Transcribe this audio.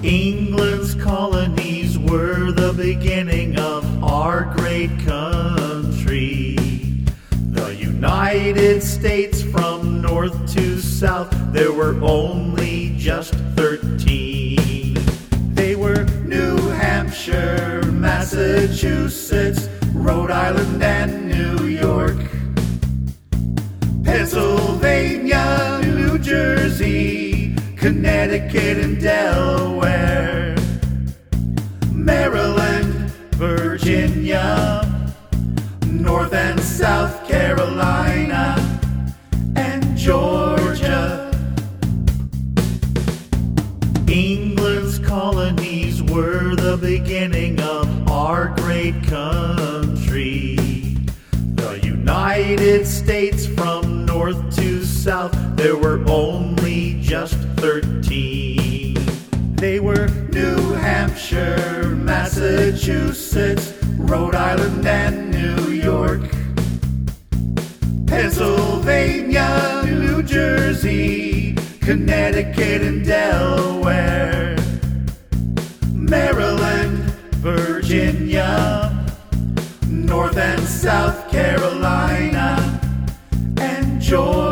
England's colonies were the beginning of our great country. The United States from north to south, there were only just 13. They were New Hampshire, Massachusetts, Rhode Island and New York, Pennsylvania, New Jersey, Connecticut and Delaware, Maryland, Virginia, North and South Carolina, and Georgia. England's colonies were the beginning of our great country. The United States from north to south, there were only just 13. They were New Hampshire, Massachusetts, Rhode Island and New York, Pennsylvania, New Jersey, Connecticut and Delaware, Maryland, Virginia, North and South Carolina, and Georgia.